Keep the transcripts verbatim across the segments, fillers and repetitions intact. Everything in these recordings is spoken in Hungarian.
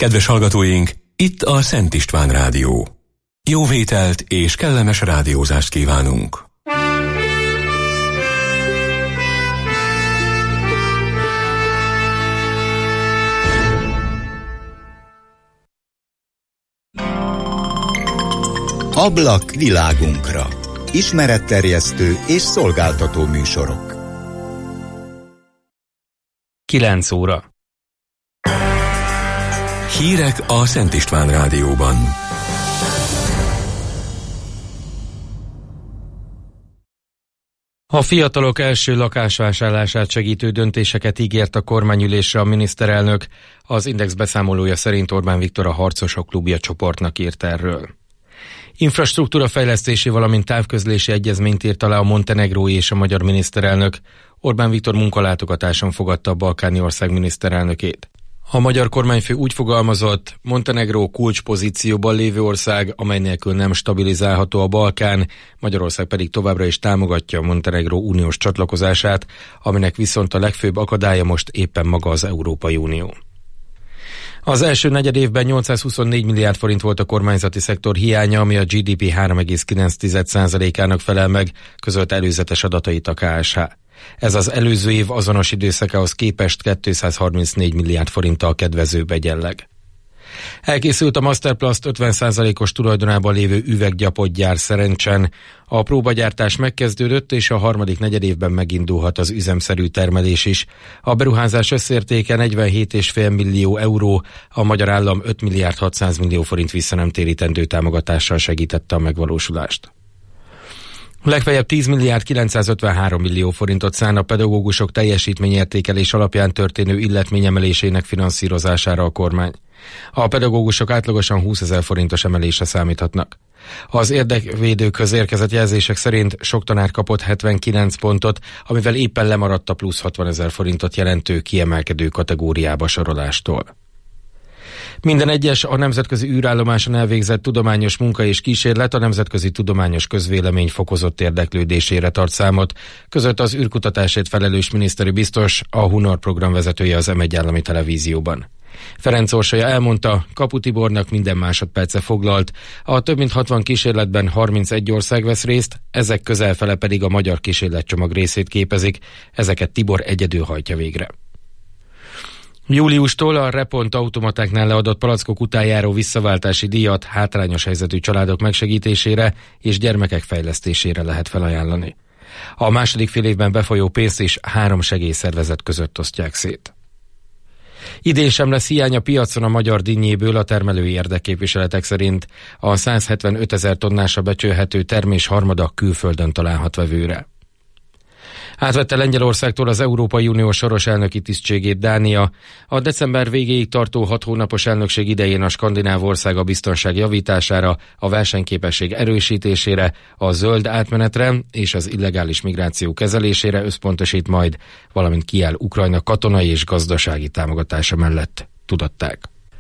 Kedves hallgatóink, itt a Szent István Rádió. Jó vételt és kellemes rádiózást kívánunk! Ablak világunkra. Ismeretterjesztő és szolgáltató műsorok. kilenc óra. Hírek a Szent István Rádióban. A fiatalok első lakásvásárlását segítő döntéseket ígért a kormányülésre a miniszterelnök. Az Index beszámolója szerint Orbán Viktor a Harcosok Klubja csoportnak írt erről. Infrastruktúra fejlesztési, valamint távközlési egyezményt írt alá a montenegrói és a magyar miniszterelnök. Orbán Viktor munkalátogatáson fogadta a balkáni ország miniszterelnökét. A magyar kormányfő úgy fogalmazott, Montenegró kulcspozícióban lévő ország, amely nélkül nem stabilizálható a Balkán, Magyarország pedig továbbra is támogatja a Montenegró uniós csatlakozását, aminek viszont a legfőbb akadálya most éppen maga az Európai Unió. Az első negyedévben nyolcszázhuszonnégy milliárd forint volt a kormányzati szektor hiánya, ami a gé dé pé három egész kilenc százalékának felel meg, közölt előzetes adatait a ká es há. Ez az előző év azonos időszakához képest kétszázharmincnégy milliárd forinttal kedvezőbb egyenleg. Elkészült a Masterplast ötven százalékos tulajdonában lévő üveggyapotgyár Szerencsen. A próbagyártás megkezdődött, és a harmadik negyedévben megindulhat az üzemszerű termelés is. A beruházás összértéke negyvenhét egész öt millió euró, a magyar állam öt milliárd hatszáz millió forint visszanemtérítendő támogatással segítette a megvalósulást. Legfeljebb tíz milliárd kilencszázötvenhárom millió forintot szán a pedagógusok teljesítményértékelés alapján történő illetményemelésének finanszírozására a kormány. A pedagógusok átlagosan húszezer forintos emelésre számíthatnak. Az érdekvédőkhöz érkezett jelzések szerint sok tanár kapott hetvenkilenc pontot, amivel éppen lemaradt a plusz hatvanezer forintot jelentő kiemelkedő kategóriába sorolástól. Minden egyes a nemzetközi űrállomáson elvégzett tudományos munka és kísérlet a nemzetközi tudományos közvélemény fokozott érdeklődésére tart számot, között az űrkutatásért felelős miniszteri biztos, a Hunor program vezetője az em egy állami televízióban. Ferenc Orsolya elmondta, Kapu Tibornak minden másodperce foglalt, a több mint hatvan kísérletben harmincegy ország vesz részt, ezek közelfele pedig a magyar kísérletcsomag részét képezik, ezeket Tibor egyedül hajtja végre. Júliustól a Repont automatáknál leadott palackok után járó visszaváltási díjat hátrányos helyzetű családok megsegítésére és gyermekek fejlesztésére lehet felajánlani. A második fél évben befolyó pénzt is három segélyszervezet között osztják szét. Idén sem lesz hiány a piacon a magyar dinnyéből, a termelői érdekképviseletek szerint a százhetvenöt ezer tonnásra becsülhető termés harmada külföldön találhat vevőre. Átvette Lengyelországtól az Európai Unió soros elnöki tisztségét Dánia. A december végéig tartó hat hónapos elnökség idején a skandináv ország a biztonság javítására, a versenyképesség erősítésére, a zöld átmenetre és az illegális migráció kezelésére összpontosít majd, valamint kiáll Ukrajna katonai és gazdasági támogatása mellett, tudatták.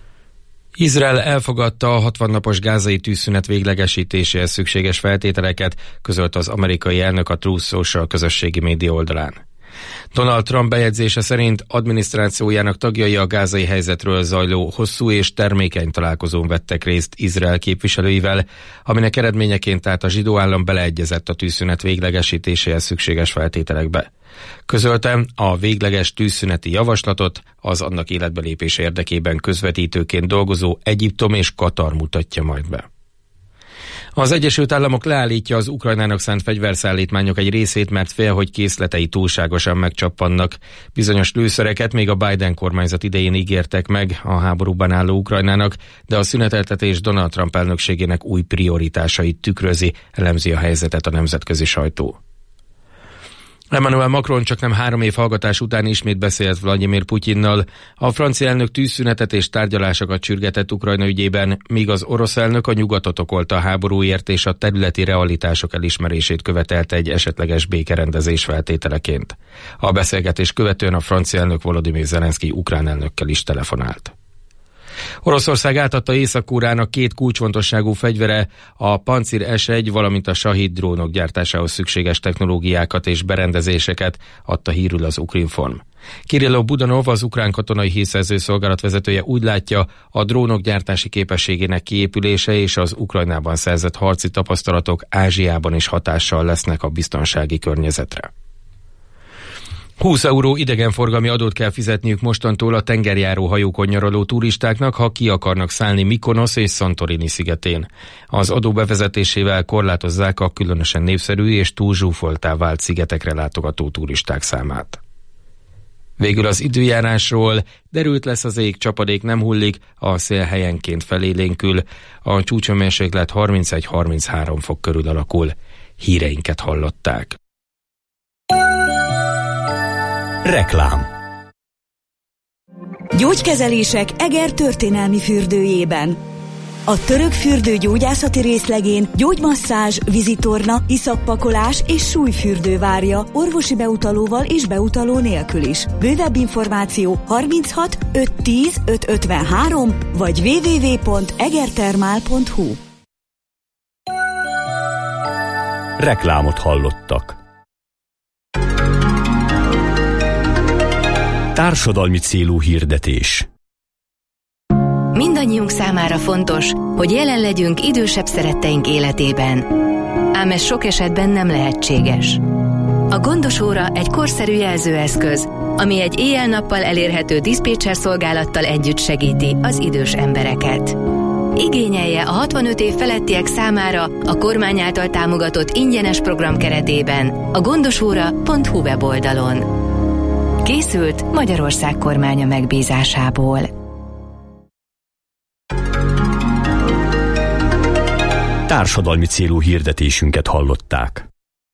Izrael elfogadta a hatvan napos gázai tűzszünet véglegesítéséhez szükséges feltételeket, közölt az amerikai elnök a Truth Social közösségi média oldalán. Donald Trump bejegyzése szerint adminisztrációjának tagjai a gázai helyzetről zajló hosszú és termékeny találkozón vettek részt Izrael képviselőivel, aminek eredményeként át a zsidó állam beleegyezett a tűzszünet véglegesítéséhez szükséges feltételekbe. Közölte, a végleges tűzszüneti javaslatot az annak életbelépés érdekében közvetítőként dolgozó Egyiptom és Katar mutatja majd be. Az Egyesült Államok leállítja az Ukrajnának szánt fegyverszállítmányok egy részét, mert fél, hogy készletei túlságosan megcsappannak. Bizonyos lőszereket még a Biden kormányzat idején ígértek meg a háborúban álló Ukrajnának, de a szüneteltetés Donald Trump elnökségének új prioritásait tükrözi, elemzi a helyzetet a nemzetközi sajtó. Emmanuel Macron csaknem három év hallgatás után ismét beszélt Vladimir Putyinnal. A francia elnök tűzszünetet és tárgyalásokat sürgetett Ukrajna ügyében, míg az orosz elnök a nyugatot okolta a háborúért és a területi realitások elismerését követelte egy esetleges békerendezés feltételeként. A beszélgetés követően a francia elnök Volodymyr Zelenszky ukrán elnökkel is telefonált. Oroszország átadta Észak-Koreának két kulcsfontosságú fegyvere, a Pancir es egy, valamint a Shahid drónok gyártásához szükséges technológiákat és berendezéseket, adta hírül az Ukrinform. Kirillov Budanov, az ukrán katonai hírszerző szolgálat vezetője úgy látja, a drónok gyártási képességének kiépülése és az Ukrajnában szerzett harci tapasztalatok Ázsiában is hatással lesznek a biztonsági környezetre. húsz euró idegenforgalmi adót kell fizetniük mostantól a tengerjáró hajókon nyaraló turistáknak, ha ki akarnak szállni Mykonosz és Santorini szigetén. Az adó bevezetésével korlátozzák a különösen népszerű és túl zsúfoltá vált szigetekre látogató turisták számát. Végül az időjárásról: derült lesz az ég, csapadék nem hullik, a szél helyenként felélénkül, a csúcshőmérséklet harmincegy-harminchárom fok körül alakul. Híreinket hallották. Reklám. Gyógykezelések Eger történelmi fürdőjében. A török fürdő gyógyászati részlegén gyógymasszázs, vizitorna, iszappakolás és súlyfürdő várja, orvosi beutalóval és beutaló nélkül is. Bővebb információ harminchat ötszáz tíz ötszázötvenhárom vagy double-u double-u double-u pont egertermál pont hu. Reklámot hallottak. Társadalmi célú hirdetés. Mindannyiunk számára fontos, hogy jelen legyünk idősebb szeretteink életében. Ám ez sok esetben nem lehetséges. A Gondos óra egy korszerű jelzőeszköz, ami egy éjjel-nappal elérhető diszpécser szolgálattal együtt segíti az idős embereket. Igényelje a hatvanöt év felettiek számára a kormány által támogatott ingyenes program keretében a gondosóra pont hu weboldalon. Készült Magyarország kormánya megbízásából. Társadalmi célú hirdetésünket hallották.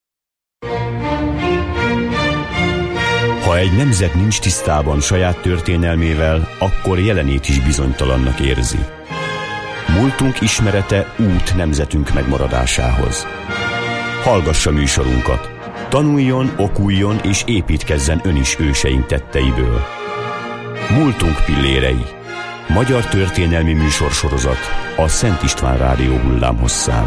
Ha egy nemzet nincs tisztában saját történelmével, akkor jelenét is bizonytalannak érzi. Múltunk ismerete út nemzetünk megmaradásához. Hallgassa műsorunkat! Tanuljon, okuljon és építkezzen ön is őseink tetteiből. Múltunk pillérei. Magyar történelmi műsorsorozat a Szent István Rádió hullámhosszán.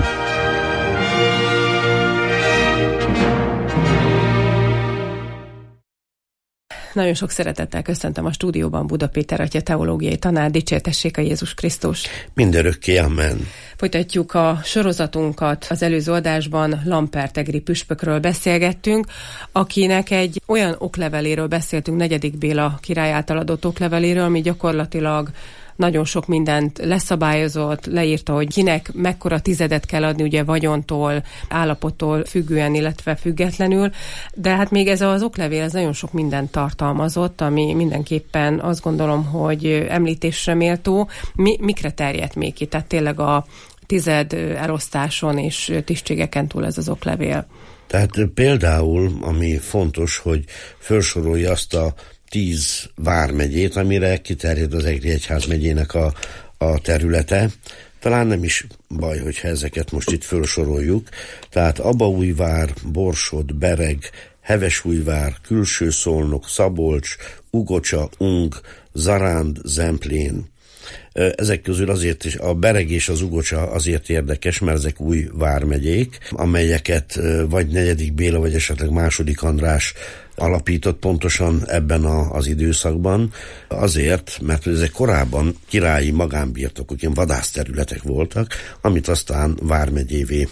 Nagyon sok szeretettel köszöntöm a stúdióban Buda Péter atya teológiai tanár, dicsértessék a Jézus Krisztus. Mindörökké, amen. Folytatjuk a sorozatunkat. Az előző adásban Lampertegri püspökről beszélgettünk, akinek egy olyan okleveléről beszéltünk, negyedik Béla király által adott okleveléről, ami gyakorlatilag nagyon sok mindent leszabályozott, leírta, hogy kinek mekkora tizedet kell adni, ugye vagyontól, állapottól függően, illetve függetlenül, de hát még ez az oklevél, ez nagyon sok mindent tartalmazott, ami mindenképpen azt gondolom, hogy említésre méltó. Mi, mikre terjedt még ki? Tehát tényleg a tized elosztáson és tisztségeken túl ez az oklevél. Tehát például, ami fontos, hogy felsorolja azt a tíz vármegyét, amire kiterjed az Egri Egyházmegyének a, a területe. Talán nem is baj, hogyha ezeket most itt felsoroljuk. Tehát Abaújvár, Borsod, Bereg, Hevesújvár, Külső-Szolnok, Szabolcs, Ugocsa, Ung, Zaránd, Zemplén. Ezek közül azért is a Bereg és az Ugocsa azért érdekes, mert ezek új vármegyék, amelyeket vagy negyedik Béla, vagy esetleg második András alapított pontosan ebben a, az időszakban, azért, mert ezek korábban királyi magánbirtokok, ilyen vadászterületek voltak, amit aztán vármegyévé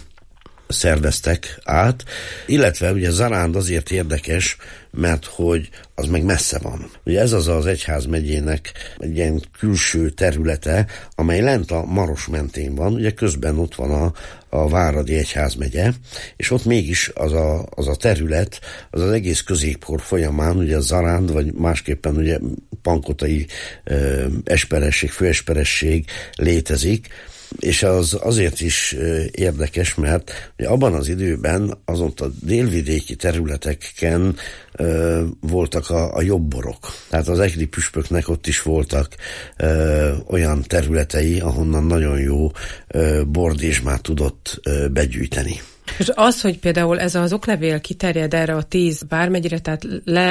szerveztek át, illetve ugye Zaránd azért érdekes, mert hogy az meg messze van. Ugye ez az az egyházmegyének egy ilyen külső területe, amely lent a Maros mentén van, ugye közben ott van a, a Váradi Egyházmegye, és ott mégis az a, az a terület, az az egész középkor folyamán, ugye a Zaránd, vagy másképpen ugye pankotai ö, esperesség, főesperesség létezik, és az azért is érdekes, mert ugye abban az időben azon a délvidéki területeken ö, voltak a, a jobborok. Tehát az egri püspöknek ott is voltak ö, olyan területei, ahonnan nagyon jó ö, bordézsmát tudott ö, begyűjteni. És az, hogy például ez az oklevél kiterjed erre a tíz vármegyre, tehát le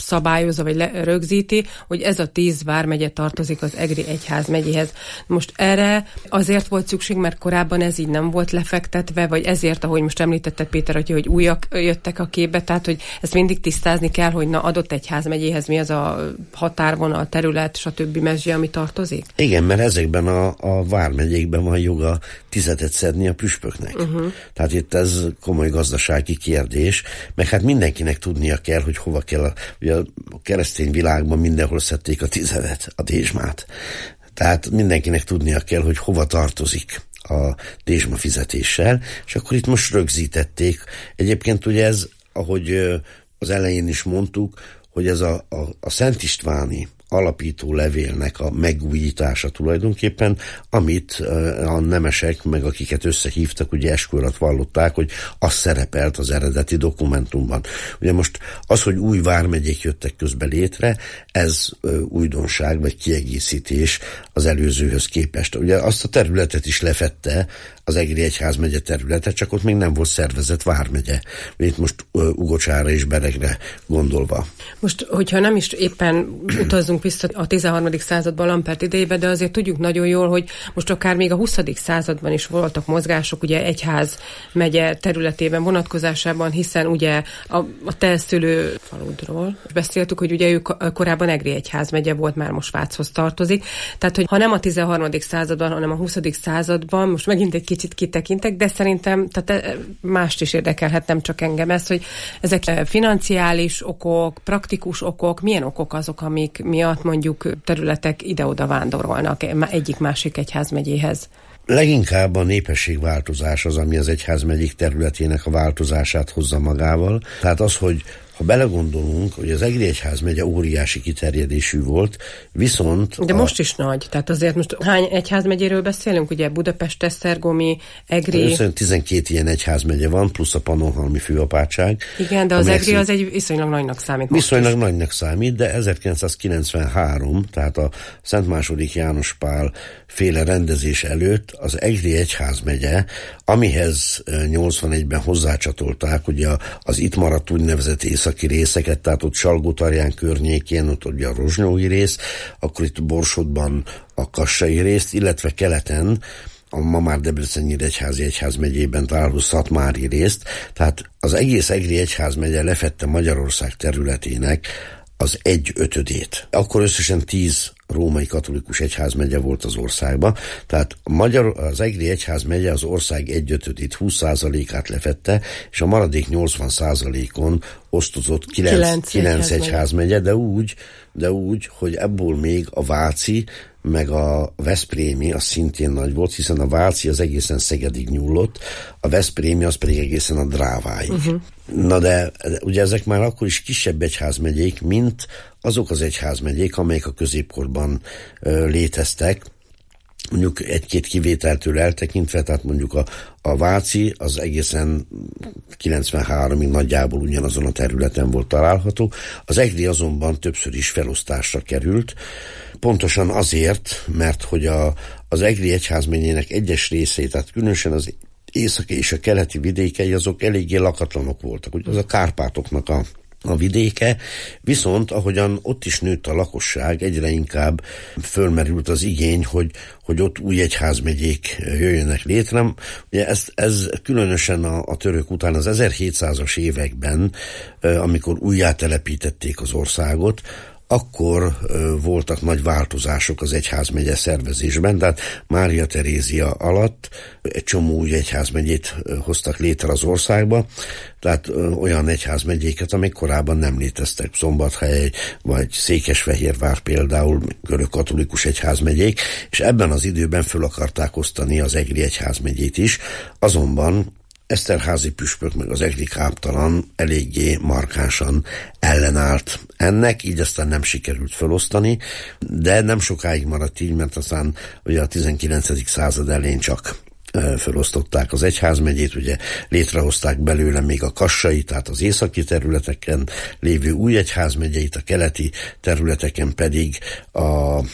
szabályozza, vagy le, rögzíti, hogy ez a tíz vármegye tartozik az Egri egyházmegyéhez. Most erre azért volt szükség, mert korábban ez így nem volt lefektetve, vagy ezért, ahogy most említetted, Péter, hogy, hogy újak jöttek a képbe, tehát, hogy ezt mindig tisztázni kell, hogy na adott egyházmegyéhez mi az a határvonal, terület, stb. Mezsje, ami tartozik? Igen, mert ezekben a, a vármegyékben van joga tizedet szedni a püspöknek. Uh-huh. Tehát itt ez komoly gazdasági kérdés, meg hát mindenkinek tudnia kell, hogy hova kell. A, ugye a keresztény világban mindenhol szedték a tizedet, a dézsmát. Tehát mindenkinek tudnia kell, hogy hova tartozik a dézsma fizetéssel, és akkor itt most rögzítették. Egyébként ugye ez, ahogy az elején is mondtuk, hogy ez a, a, a Szent Istváni alapító levélnek a megújítása tulajdonképpen, amit a nemesek, meg akiket összehívtak, ugye eskü alatt vallották, hogy az szerepelt az eredeti dokumentumban. Ugye most az, hogy új vármegyék jöttek közbe létre, ez újdonság, vagy kiegészítés az előzőhöz képest. Ugye azt a területet is lefette, az Egri egyházmegye területe, csak ott még nem volt szervezett vármegye. Itt most uh, Ugocsára és Beregre gondolva. Most, hogyha nem is éppen utazzunk vissza a tizenharmadik században, Lampert idejébe, de azért tudjuk nagyon jól, hogy most akár még a huszadik században is voltak mozgások, ugye egyházmegye területében vonatkozásában, hiszen ugye a, a te szülő faludról beszéltük, hogy ugye ők korábban Egri egyházmegye volt, már most Váchoz tartozik. Tehát, hogy ha nem a tizenharmadik században, hanem a huszadik században, most megint egy kicsit kitekintek, de szerintem tehát mást is érdekelhet, nem csak engem ez, hogy ezek financiális okok, praktikus okok, milyen okok azok, amik miatt mondjuk területek ide-oda vándorolnak egyik-másik egyházmegyéhez? Leginkább a népességváltozás az, ami az egyházmegyék területének a változását hozza magával. Tehát az, hogy ha belegondolunk, hogy az Egri egyházmegye óriási kiterjedésű volt, viszont... De a... most is nagy. Tehát azért most hány egyházmegyéről beszélünk? Ugye Budapest, Esztergomi, Egri... tizenkét ilyen egyházmegye van, plusz a Pannonhalmi főapátság. Igen, de az Egri az egy viszonylag nagynak számít. Viszonylag nagynak számít, de ezerkilencszázkilencvenhárom, tehát a Szent második János Pál féle rendezés előtt az Egri egyházmegye, amihez nyolcvanegyben hozzácsatolták ugye az itt maradt úgynevezett északi részeket, tehát ott Salgótarján környékén, ott ugye a rozsnyói rész, akkor itt Borsodban a kassai részt, illetve keleten a ma már Debrecen-Nyíregyházi egyházmegyében található szatmári részt, tehát az egész Egri egyházmegye lefette Magyarország területének az egy ötödét. Akkor összesen tíz római katolikus egyházmegye volt az országban, tehát a Magyar, az Egri egyházmegye az ország egy ötödét, húsz százalékát lefette, és a maradék nyolcvan százalékon osztozott kilenc egyházmegye, de úgy, de úgy, hogy ebből még a váci, meg a veszprémi az szintén nagy volt, hiszen a váci az egészen Szegedig nyúlott, a veszprémi az pedig egészen a Dráváig. Uh-huh. Na de ugye ezek már akkor is kisebb egyházmegyék, mint azok az egyházmegyék, amelyek a középkorban ö, léteztek, mondjuk egy-két kivételtől eltekintve, tehát mondjuk a, a váci az egészen kilencvenháromig nagyjából ugyanazon a területen volt található. Az Egri azonban többször is felosztásra került, pontosan azért, mert hogy a, az Egri egyházmegyének egyes részei, tehát különösen az északi és a keleti vidékei, azok eléggé lakatlanok voltak. Ugye az a Kárpátoknak a a vidéke, viszont ahogyan ott is nőtt a lakosság, egyre inkább fölmerült az igény, hogy, hogy ott új egyházmegyék jöjjönek létre. Ugye ez, ez különösen a, a török után az ezerhétszázas években, amikor újjátelepítették az országot, akkor ö, voltak nagy változások az egyházmegye szervezésben, tehát Mária Terézia alatt egy csomó új egyházmegyét ö, hoztak létre az országba, tehát ö, olyan egyházmegyéket, amik korábban nem léteztek, Szombathely vagy Székesfehérvár például, görög katolikus egyházmegyék, és ebben az időben föl akarták osztani az Egri egyházmegyét is, azonban Eszterházy püspök meg az egri káptalan eléggé markánsan ellenállt ennek, így aztán nem sikerült felosztani, de nem sokáig maradt így, mert aztán ugye a tizenkilencedik század elején csak felosztották az egyházmegyét, ugye létrehozták belőle még a kassai, tehát az északi területeken lévő új egyházmegyeit, a keleti területeken pedig a,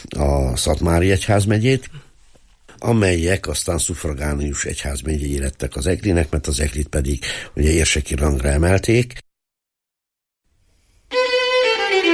a szatmári egyházmegyét, amelyek aztán szufragánius egyházmegyei lettek az Egrinek, mert az Egrit pedig ugye érseki rangra emelték.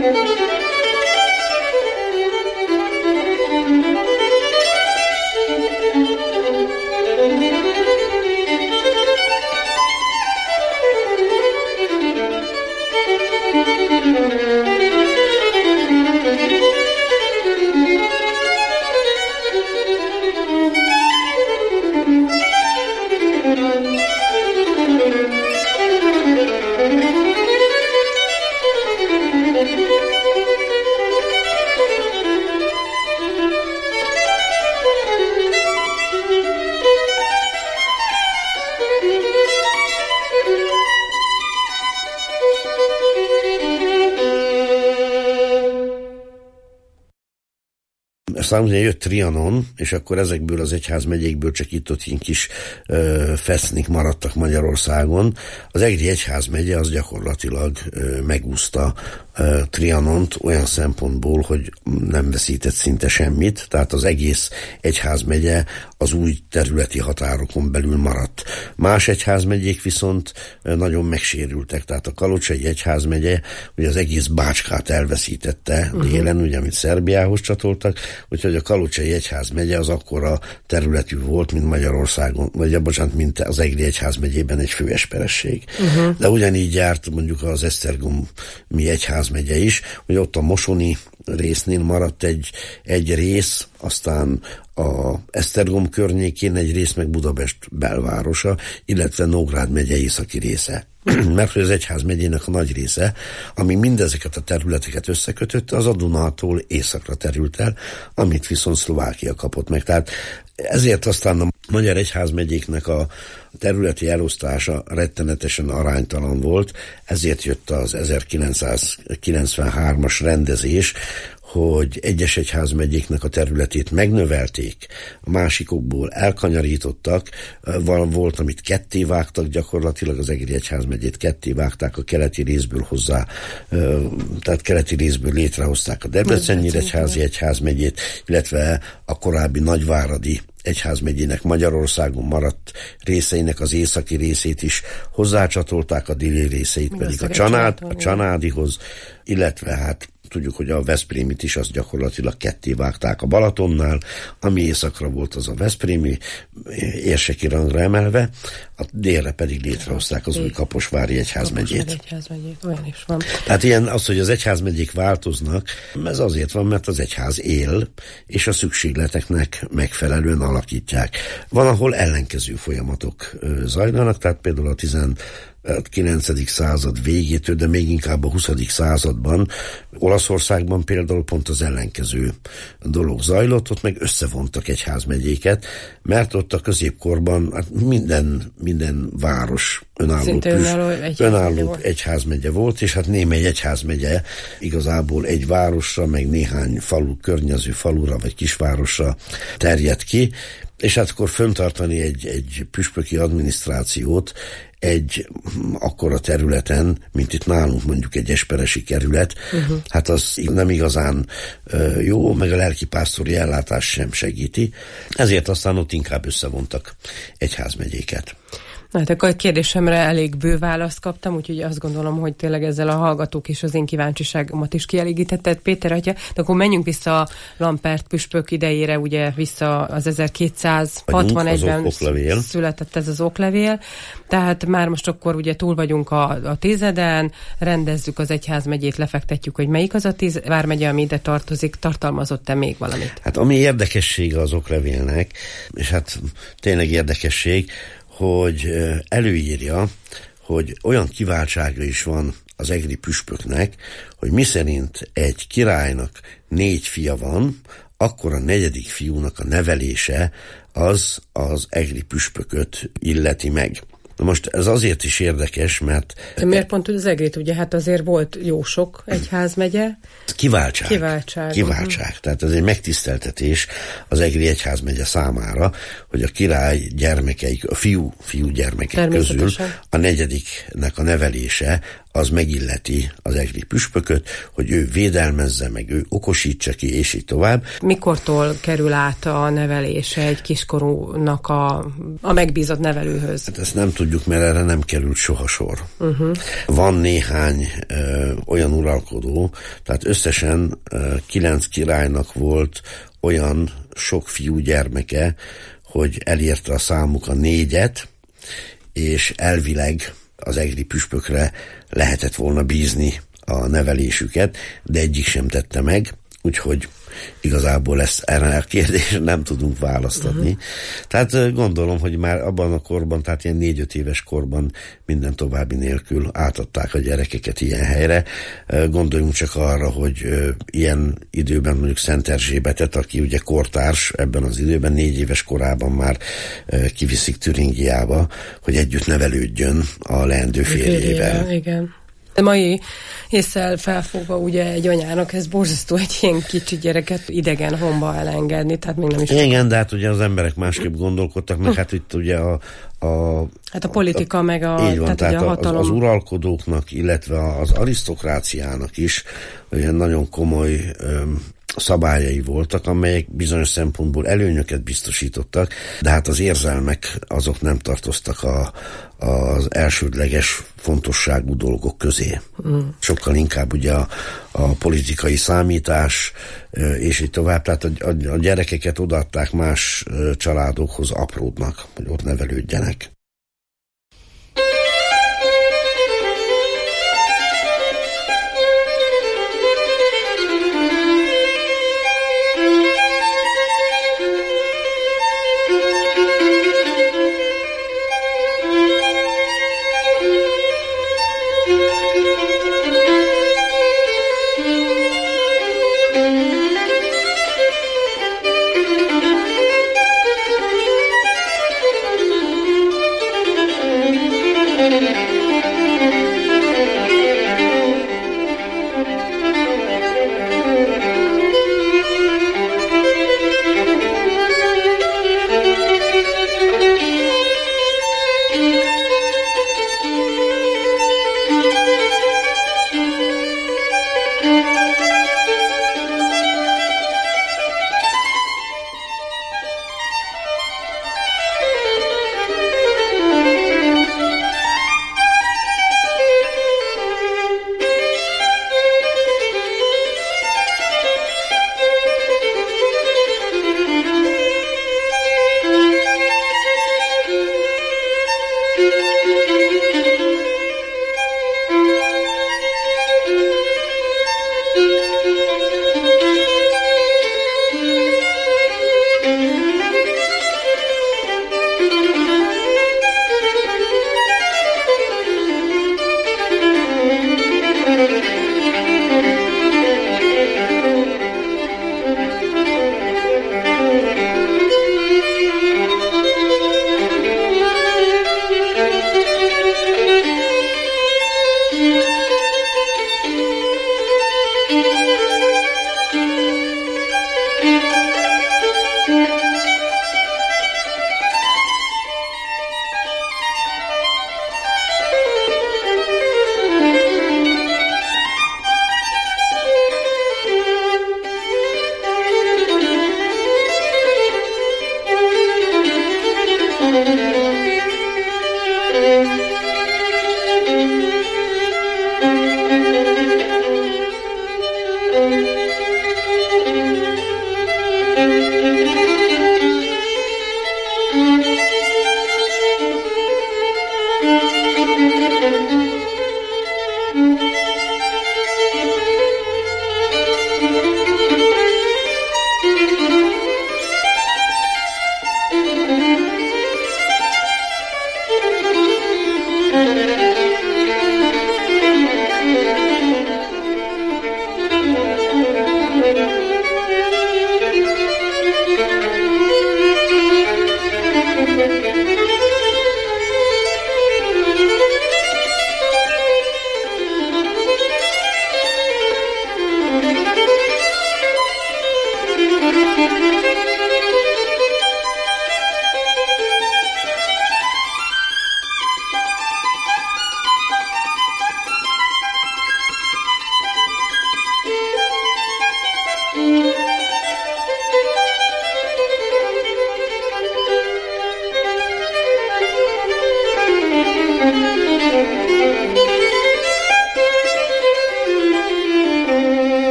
Aztán ugye jött Trianon, és akkor ezekből az egyházmegyékből csak itt-ott ilyen kis ö, fesznik maradtak Magyarországon. Az Egri egyházmegye az gyakorlatilag ö, megúszta ö, Trianont olyan szempontból, hogy nem veszített szinte semmit, tehát az egész egyházmegye az új területi határokon belül maradt. Más egyházmegyék viszont ö, nagyon megsérültek, tehát a Kalocsai egyházmegye ugye az egész Bácskát elveszítette uh-huh. délen, ugye, amit Szerbiához csatoltak, úgyhogy a Kalocsai egyházmegye az akkora területű volt, mint Magyarországon, vagy bocsánat, mint az Egri egyházmegyében egy főesperesség. Uh-huh. De ugyanígy járt mondjuk az Esztergomi egyházmegye is, hogy ott a mosoni résznél maradt egy, egy rész, aztán a Esztergom környékén egy rész, meg Budapest belvárosa, illetve Nógrád megye északi része. Mert hogy az egyházmegyének a nagy része, ami mindezeket a területeket összekötötte, az a Dunától északra terült el, amit viszont Szlovákia kapott meg. Tehát ezért aztán a magyar egyházmegyéknek a területi elosztása rettenetesen aránytalan volt, ezért jött az ezerkilencszázkilencvenhármas rendezés, hogy egyes egyházmegyéknek a területét megnövelték, a másikokból elkanyarítottak, volt, amit ketté vágtak, gyakorlatilag az Egri egyházmegyét ketté vágták a keleti részből hozzá, tehát keleti részből létrehozták a Debreceni Nyíregyházi egyházmegyét, illetve a korábbi nagyváradi egyházmegyének Magyarországon maradt részeinek az északi részét is hozzácsatolták, a déli részeit pedig a, Csanád, a Csanádihoz, illetve hát tudjuk, hogy a veszprémit is azt gyakorlatilag ketté vágták a Balatonnál, ami északra volt, az a veszprémi érseki rangra emelve, a délre pedig létrehozták az új Kaposvári egyházmegyét. Olyan is van. Tehát ilyen az, hogy az egyházmegyék változnak, ez azért van, mert az egyház él, és a szükségleteknek megfelelően alakítják. Van, ahol ellenkező folyamatok zajlanak, tehát például a tizenkilencedik század végétől, de még inkább a huszadik században, Olaszországban például pont az ellenkező dolog zajlott, ott meg összevontak egyházmegyéket, mert ott a középkorban hát minden, minden város önálló, püs, önálló, egyházmegye, önálló volt. egyházmegye volt, és hát némely egyházmegye igazából egy városra, meg néhány falu, környező falura, vagy kisvárosra terjed ki, és hát akkor föntartani egy, egy püspöki adminisztrációt egy akkora területen, mint itt nálunk mondjuk egy esperesi kerület, uh-huh. hát az nem igazán uh, jó, meg a lelkipásztori ellátás sem segíti, ezért aztán ott inkább összevontak egyházmegyéket. Na, hát akkor a kérdésemre elég bő választ kaptam, úgyhogy azt gondolom, hogy tényleg ezzel a hallgatók és az én kíváncsiságomat is kielégítetted, Péter atya. De akkor menjünk vissza a Lampert püspök idejére, ugye vissza az ezerkétszázhatvanegyben született ez az oklevél. Tehát már most akkor ugye túl vagyunk a, a tizeden, rendezzük az egyházmegyét, lefektetjük, hogy melyik az a tíz vármegye, ami ide tartozik, tartalmazott-e még valamit? Hát ami érdekessége az oklevélnek, és hát tényleg érdekesség, hogy előírja, hogy olyan kiváltsága is van az egri püspöknek, hogy miszerint egy királynak négy fia van, akkor a negyedik fiúnak a nevelése az az egri püspököt illeti meg. Na most ez azért is érdekes, mert... De miért pont az Egrit? Ugye hát azért volt jó sok egyházmegye. Kiváltság. Kiváltság. Kiváltság. Uh-huh. Tehát ez egy megtiszteltetés az Egri egyházmegye számára, hogy a király gyermekeik, a fiú, fiú gyermekek közül a negyediknek a nevelése az megilleti az egri püspököt, hogy ő védelmezze, meg ő okosítsa ki, és így tovább. Mikortól kerül át a nevelése egy kiskorúnak a, a megbízott nevelőhöz? Hát ezt nem tudjuk tudjuk, mert erre nem került soha sor. Uh-huh. Van néhány ö, olyan uralkodó, tehát összesen ö, kilenc királynak volt olyan sok fiú gyermeke, hogy elérte a számuk a négyet, és elvileg az egri püspökre lehetett volna bízni a nevelésüket, de egyik sem tette meg, úgyhogy igazából ezt erre a kérdésre nem tudunk választatni. Uh-huh. Tehát gondolom, hogy már abban a korban, tehát ilyen négy-öt éves korban minden további nélkül átadták a gyerekeket ilyen helyre. Gondoljunk csak arra, hogy ilyen időben mondjuk Szent Erzsébetet, aki ugye kortárs ebben az időben, négy éves korában már kiviszik Türingiába, hogy együtt nevelődjön a leendő férjével. Igen. De mai ésszel felfogva ugye egy anyának ez borzasztó egy ilyen kicsi gyereket idegen homba elengedni, tehát még nem is... Igen, de hát ugye az emberek másképp gondolkodtak, meg hát itt ugye a... a hát a politika, a, meg a, így van, tehát tehát ugye a hatalom... Az, az uralkodóknak, illetve az arisztokráciának is olyan nagyon komoly öm, szabályai voltak, amelyek bizonyos szempontból előnyöket biztosítottak, de hát az érzelmek azok nem tartoztak a, az elsődleges fontosságú dolgok közé. Mm. Sokkal inkább ugye a, a politikai számítás, és így tovább, tehát a, a gyerekeket odaadták más családokhoz apródnak, hogy ott nevelődjenek.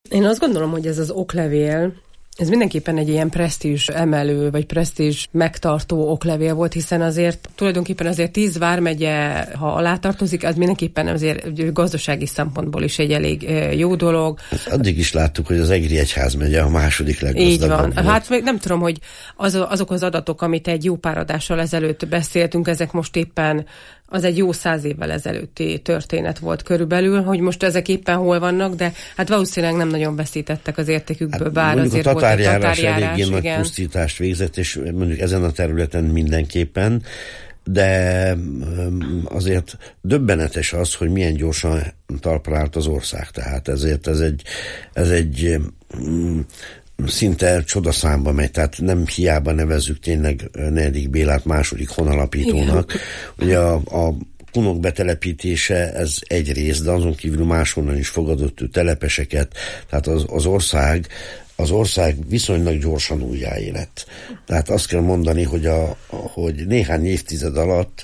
Én azt gondolom, hogy ez az oklevél, ez mindenképpen egy ilyen presztízs emelő, vagy presztízs megtartó oklevél volt, hiszen azért tulajdonképpen azért tíz vármegye, ha alátartozik, az mindenképpen azért gazdasági szempontból is egy elég jó dolog. Hát addig is láttuk, hogy az Egri egyházmegye a második leggazdagabb. Így van. Volt. Hát nem tudom, hogy az, azok az adatok, amit egy jó pár adással ezelőtt beszéltünk, ezek most éppen az egy jó száz évvel ezelőtti történet volt körülbelül, hogy most ezek éppen hol vannak, de hát valószínűleg nem nagyon veszítettek az értékükből, hát bár azért a tatárjárás, volt egy tatárjárás. Eléggé nagy pusztítást végzett, és mondjuk ezen a területen mindenképpen, de azért döbbenetes az, hogy milyen gyorsan talpra állt az ország. Tehát ezért ez egy, ez egy szinte csodaszámba megy, tehát nem hiába nevezzük tényleg negyedik Bélát második honalapítónak. Ugye a, a kunok betelepítése ez egy rész, de azon kívül máshonnan is fogadott ő telepeseket, tehát az, az ország az ország viszonylag gyorsan újjáélet. Tehát azt kell mondani, hogy, a, hogy néhány évtized alatt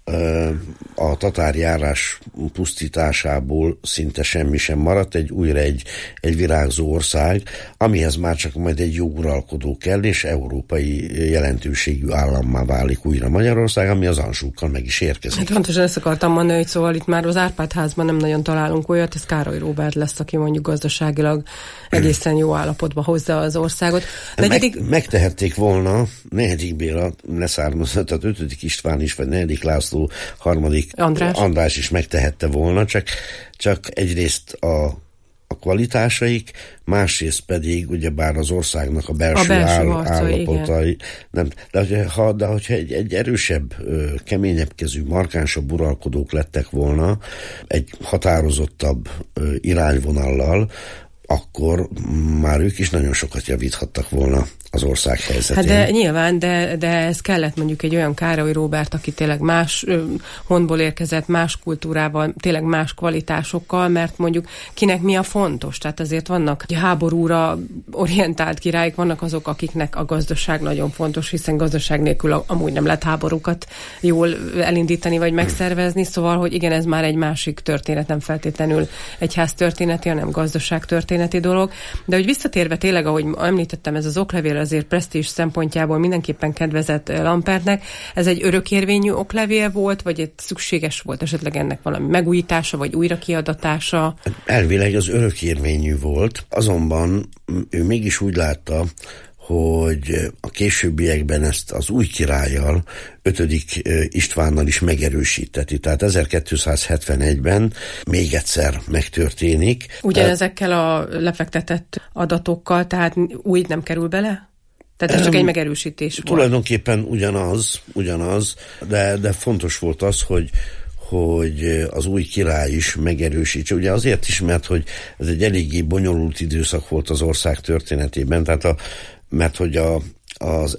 a tatárjárás pusztításából szinte semmi sem maradt, egy újra egy, egy virágzó ország, amihez már csak majd egy jó uralkodó kell, és európai jelentőségű állammá válik újra Magyarország, ami az Anjoukkal meg is érkezik. Hát pontosan ezt akartam mondani, hogy szóval itt már az Árpád-házban nem nagyon találunk olyat, ez Károly Róbert lesz, aki mondjuk gazdaságilag egészen jó állapotba hozza az országot. Negyedik... Meg, megtehették volna negyedik Béla leszármazott, tehát ötödik István is, vagy negyedik László, harmadik András, András is megtehette volna, csak, csak egyrészt a, a kvalitásaik, másrészt pedig ugyebár az országnak a belső, a belső áll, arca, állapotai. Nem, de, ha, de hogyha egy, egy erősebb, keményebb kezű, markánsabb uralkodók lettek volna, egy határozottabb irányvonallal, akkor már ők is nagyon sokat javíthattak volna az ország helyzetén. Hát de nyilván, de, de ez kellett mondjuk egy olyan Károly Róbert, aki tényleg más ö, honból érkezett, más kultúrával, tényleg más kvalitásokkal, mert mondjuk kinek mi a fontos. Tehát azért vannak egy háborúra orientált királyok, vannak azok, akiknek a gazdaság nagyon fontos, hiszen gazdaság nélkül amúgy nem lehet háborúkat jól elindítani vagy megszervezni, szóval, hogy igen, ez már egy másik történet, nem feltétlenül egyház történeti, hanem gazdaság történeti dolog. De hogy visszatérve tényleg, ahogy említettem, ez az oklevél azért presztízs szempontjából mindenképpen kedvezett Lampertnek. Ez egy örökérvényű oklevél volt, vagy egy szükséges volt esetleg ennek valami megújítása, vagy újrakiadatása? Elvileg az örökérvényű volt, azonban ő mégis úgy látta, hogy a későbbiekben ezt az új királlyal, ötödik Istvánnal is megerősíteti. Tehát ezerkétszázhetvenegyben még egyszer megtörténik. Ugyanezekkel a lefektetett adatokkal, tehát úgy nem kerül bele? Tehát ez csak egy megerősítés volt. Tulajdonképpen ugyanaz, ugyanaz, de, de fontos volt az, hogy hogy az új király is megerősítse. Ugye azért is, mert hogy ez egy eléggé bonyolult időszak volt az ország történetében, tehát a, mert hogy a, az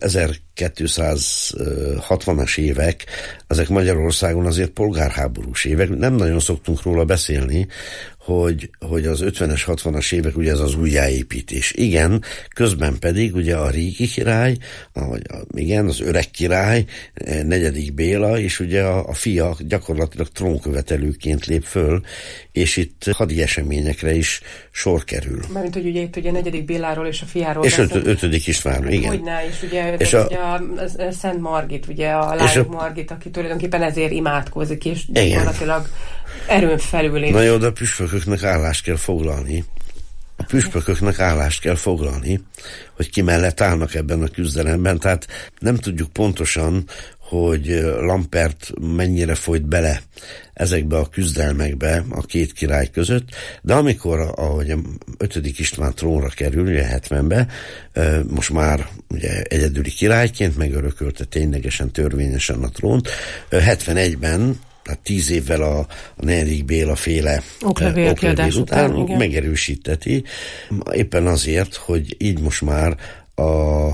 ezerkétszázhatvanas évek, ezek Magyarországon azért polgárháborús évek, nem nagyon szoktunk róla beszélni, hogy, hogy az ötvenes, hatvanas évek, ugye ez az újjáépítés. Igen, közben pedig ugye a régi király, ahogy, igen, az öreg király, negyedik Béla, és ugye a, a fia gyakorlatilag trónkövetelőként lép föl, és itt hadi eseményekre is sor kerül. Mármint, hogy ugye itt ugye negyedik Béláról és a fiáról. És öt, ötödik Istvánról, igen. Hogyne, és ugye, és a, ugye a, a Szent Margit, ugye a lányok Margit, aki tulajdonképpen ezért imádkozik, és gyakorlatilag erőn felül. Na jó, de a püspököknek állást kell foglalni. A püspököknek állást kell foglalni, hogy ki mellett állnak ebben a küzdelemben. Tehát nem tudjuk pontosan, hogy Lampert mennyire folyt bele ezekbe a küzdelmekbe a két király között, de amikor, ahogy ötödik István trónra kerül, ugye hetvenbe, most már ugye egyedüli királyként megörökölte ténylegesen törvényesen a trónt, hetvenegyben, tehát tíz évvel a, a negyedik Béla féle oklevél, oklevél után, után megerősíteti, éppen azért, hogy így most már a,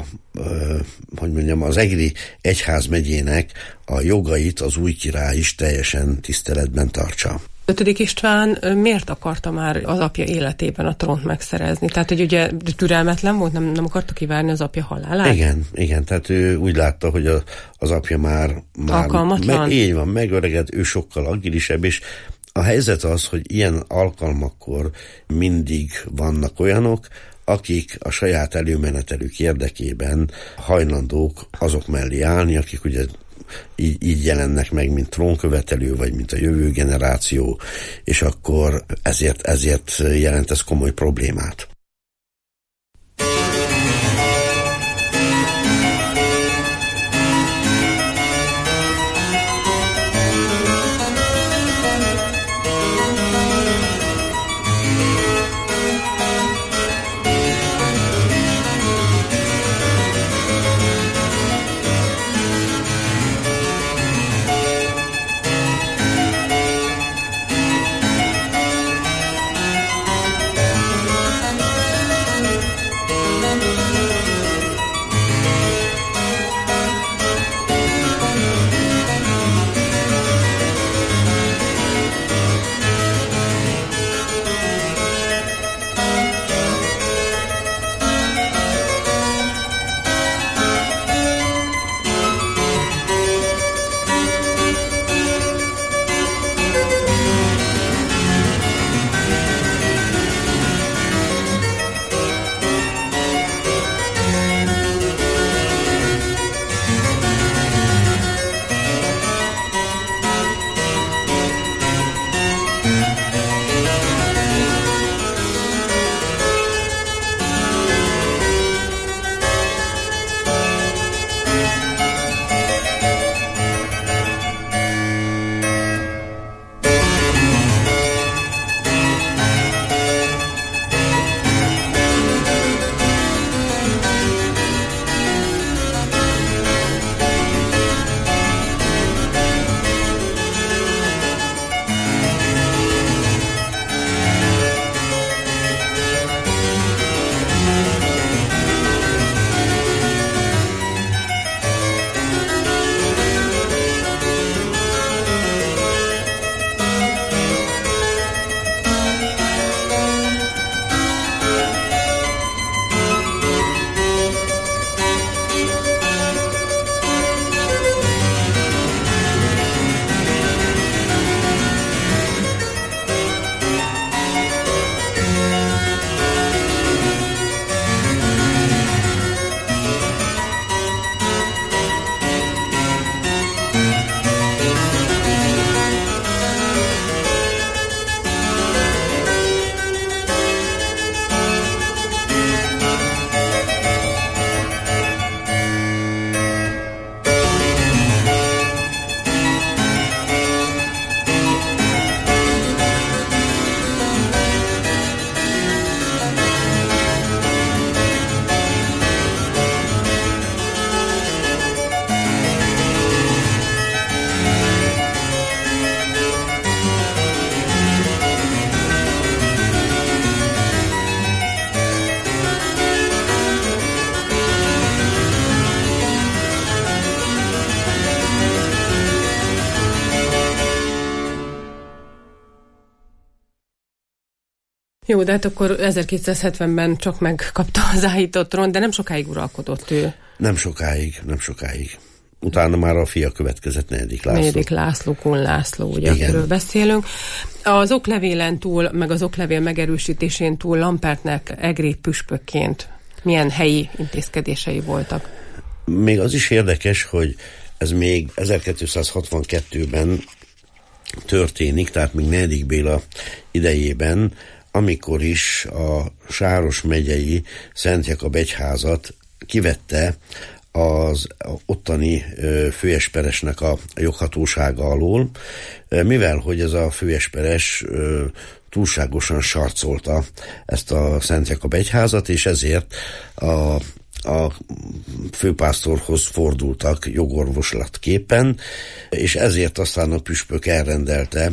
hogy mondjam, az egri egyházmegyének a jogait az új király is teljesen tiszteletben tartsa. ötödik István miért akarta már az apja életében a trónt megszerezni? Tehát, hogy ugye türelmetlen volt, nem, nem akarta kivárni az apja halálát? Igen, igen, tehát ő úgy látta, hogy a, az apja már, már alkalmatlan. Meg, így van, megöreged, ő sokkal agilisebb, és A helyzet az, hogy ilyen alkalmakkor mindig vannak olyanok, akik a saját előmenetelük érdekében hajlandók azok mellé állni, akik ugye így, így jelennek meg, mint trónkövetelő, vagy mint a jövő generáció, és akkor ezért, ezért jelent ez komoly problémát. Jó, de hát akkor ezerkétszázhetvenben csak megkapta az áhított trónt, de nem sokáig uralkodott ő. Nem sokáig, nem sokáig. Utána már a fia következett, negyedik László. Negyedik László, Kun László, ugye, akiről beszélünk. Az oklevélen túl, meg az oklevél megerősítésén túl Lampertnek egri püspökként milyen helyi intézkedései voltak? Még az is érdekes, hogy ez még ezerkétszázhatvankettőben történik, tehát még negyedik Béla idejében, amikor is a Sáros megyei Szent Jakab egyházat kivette az ottani főesperesnek a joghatósága alól, mivel hogy ez a főesperes túlságosan sarcolta ezt a Szent Jakab egyházat, és ezért a a főpásztorhoz fordultak jogorvoslatképpen, és ezért aztán a püspök elrendelte,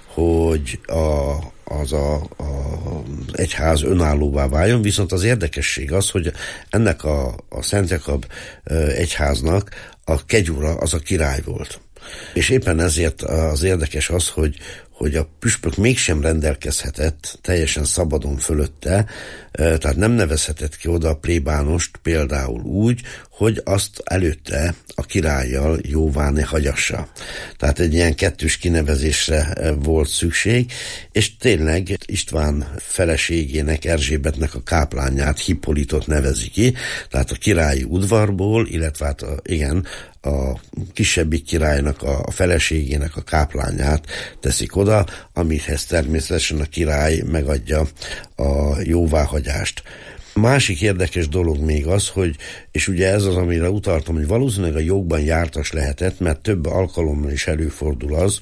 hogy a, az a, a egyház önállóvá váljon, viszont az érdekesség az, hogy ennek a, a Szent Jakab egyháznak a kegyura az a király volt. És éppen ezért az érdekes az, hogy hogy a püspök mégsem rendelkezhetett teljesen szabadon fölötte, tehát nem nevezhetett ki oda a plébánost például úgy, hogy azt előtte a királlyal jóvá ne hagyassa. Tehát egy ilyen kettős kinevezésre volt szükség, és tényleg István feleségének, Erzsébetnek a káplányát, Hippolitot nevezi ki, tehát a királyi udvarból, illetve hát a, igen, a kisebbik királynak, a, a feleségének a káplányát teszik oda, amihez természetesen a király megadja a jóváhagyást. Másik érdekes dolog még az, hogy, és ugye ez az, amire utaltam, hogy valószínűleg a jogban jártas lehetett, mert több alkalommal is előfordul az,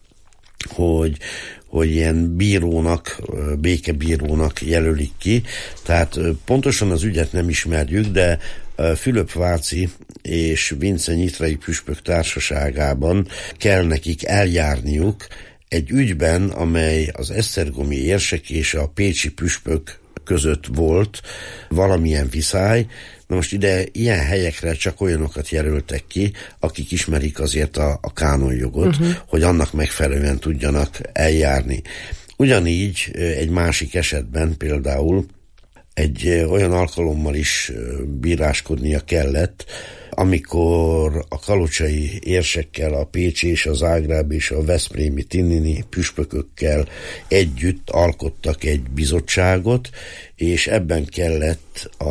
hogy, hogy ilyen bírónak, békebírónak jelölik ki. Tehát pontosan az ügyet nem ismerjük, de Fülöp Váci és Vince Nyitrai püspök társaságában kell nekik eljárniuk egy ügyben, amely az esztergomi érsek és a pécsi püspök között volt valamilyen viszály. Na most ide ilyen helyekre csak olyanokat jelöltek ki, akik ismerik azért a, a kánonjogot, uh-huh. hogy annak megfelelően tudjanak eljárni. Ugyanígy egy másik esetben például egy olyan alkalommal is bíráskodnia kellett, amikor a kalocsai érsekkel, a pécsi és a zágrábi és a veszprémi tinnini püspökökkel együtt alkottak egy bizottságot, és ebben kellett a,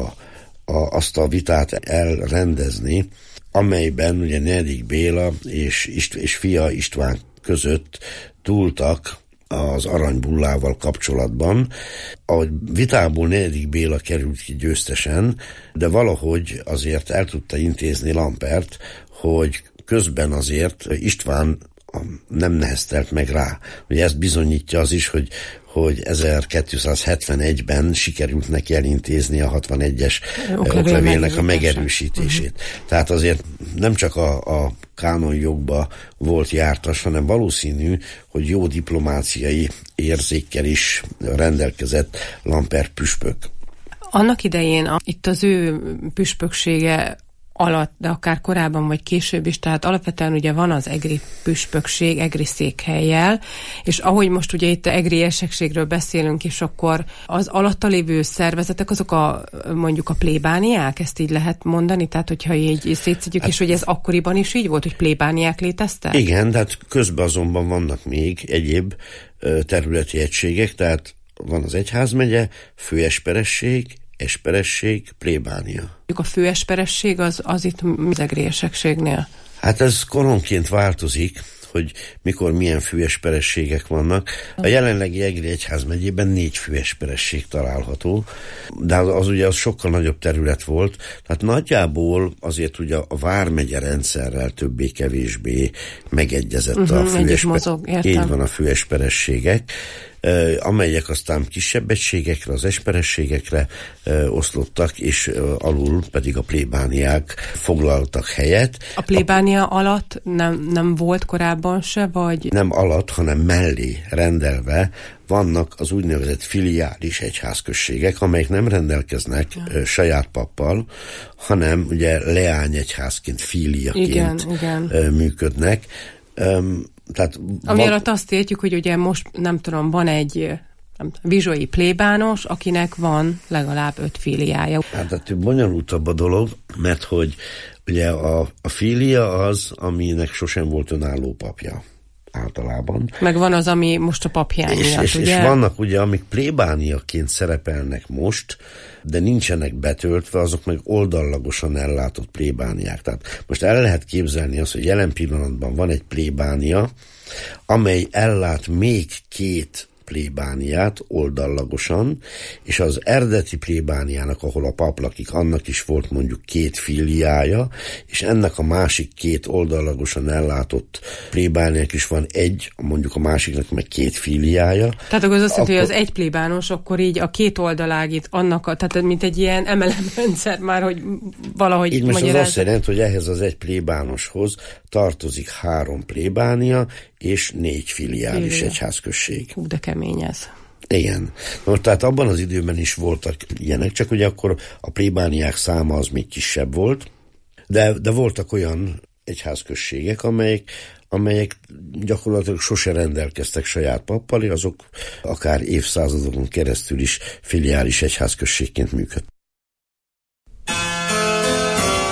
a, azt a vitát elrendezni, amelyben ugye negyedik Béla és, Ist- és fia István között túltak az aranybullával kapcsolatban. A vitából negyedik Béla került ki győztesen, de valahogy azért el tudta intézni Lampert, hogy közben azért István nem neheztelt meg rá. Ugye ezt bizonyítja az is, hogy, hogy ezerkétszázhetvenegyben sikerült neki elintézni a hatvanegyes oklevélnek a megerősítését. Uh-huh. Tehát azért nem csak a, a kánonjogba volt jártas, hanem valószínű, hogy jó diplomáciai érzékkel is rendelkezett Lampert püspök. Annak idején a, itt az ő püspöksége alatt, de akár korábban vagy később is, tehát alapvetően ugye van az egri püspökség, egri székhellyel, és ahogy most ugye itt egri érsekségről beszélünk, és akkor az alatta lévő szervezetek, azok a mondjuk a plébániák, ezt így lehet mondani, tehát hogyha így szétszedjük, hát, és hogy ez akkoriban is így volt, hogy plébániák léteztek? Igen, tehát közben azonban vannak még egyéb területi egységek, tehát van az egyházmegye, főesperesség, esperesség, plébánia. A főesperesség az, az itt az egri érsekségnél? Hát ez koronként változik, hogy mikor milyen főesperességek vannak. A jelenlegi egri egyházmegyében négy főesperesség található, de az, az ugye az sokkal nagyobb terület volt, tehát nagyjából azért ugye a vármegye rendszerrel többé-kevésbé megegyezett uh-huh, a főesperességek. Így van a főesperességek, amelyek aztán kisebb egységekre, az esperességekre oszlottak, és alul pedig a plébániák foglaltak helyet. A plébánia a... alatt nem, nem volt korábban se, vagy? Nem alatt, hanem mellé rendelve vannak az úgynevezett filiális egyházközségek, amelyek nem rendelkeznek ja. saját pappal, hanem ugye leányegyházként, fíliaként igen, igen. működnek. Tehát Ami van... alatt azt értjük, hogy ugye most nem tudom, van egy nem, vizsói plébános, akinek van legalább öt filiája. Hát, hát bonyolultabb a dolog, mert hogy ugye a, a filia az, aminek sosem volt önálló papja általában. Meg van az, ami most a papján és, miatt, és, ugye? És vannak ugye, amik plébániaként szerepelnek most, de nincsenek betöltve, azok meg oldallagosan ellátott plébániák. Tehát most el lehet képzelni azt, hogy jelen pillanatban van egy plébánia, amely ellát még két plébániát oldallagosan, és az eredeti plébániának, ahol a pap lakik, annak is volt mondjuk két filiája, és ennek a másik két oldallagosan ellátott plébániák is van egy, mondjuk a másiknak meg két filiája. Tehát akkor az azt jelenti, hogy az egy plébános, akkor így a két oldalágit annak, a, tehát mint egy ilyen em el em-rendszer már, hogy valahogy így most az azt jelenti, hogy ehhez az egy plébánoshoz tartozik három plébánia, és négy filiális Filiá. egyházközség. Hú, de kemény ez. Igen. Most tehát abban az időben is voltak ilyenek, csak ugye akkor a plébániák száma az még kisebb volt, de, de voltak olyan egyházközségek, amelyek, amelyek gyakorlatilag sose rendelkeztek saját pappal, azok akár évszázadokon keresztül is filiális egyházközségként működtek.